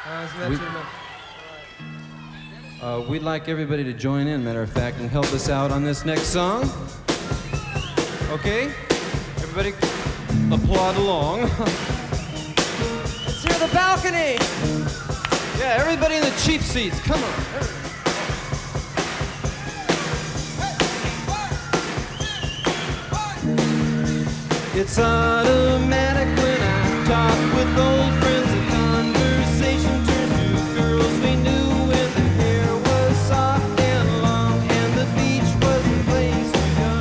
Isn't that too much? We'd like everybody to join in, matter of fact, and help us out on this next song. Okay? Everybody applaud along. Let's hear the balcony! Yeah, everybody in the cheap seats, come on. It's automatic when I talk with old friends. The conversation turned to girls we knew when the hair was soft and long and the beach was a place to go.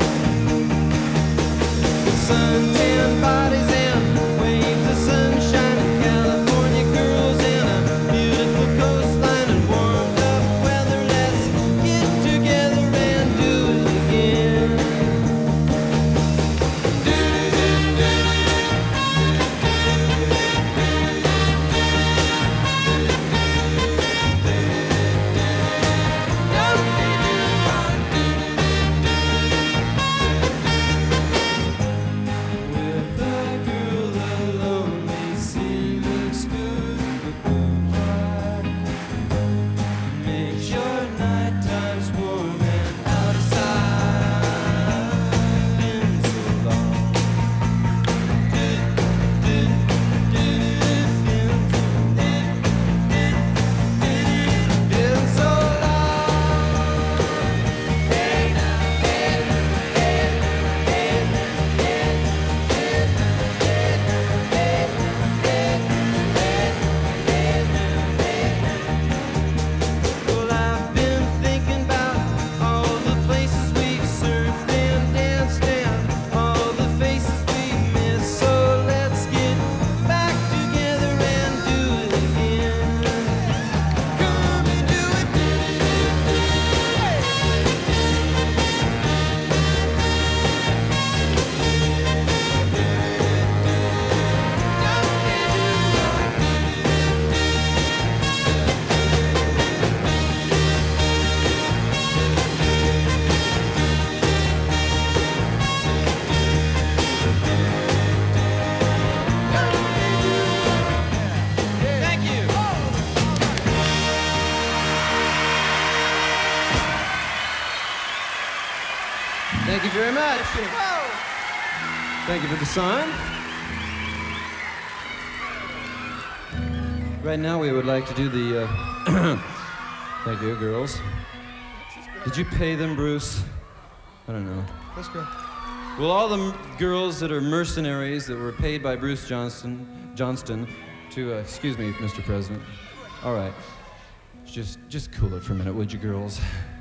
The suntan bodies and waves of sunshine in California girls and a beautiful coastline and warmed up weather. Let's get together and do it again. Thank you very much. Thank you for the sign. Right now we would like to do the, thank you, girls. Did you pay them, Bruce? I don't know. Let's go. Well, all the girls that are mercenaries that were paid by Bruce Johnston to, excuse me, Mr. President. All right. Just cool it for a minute, would you, girls?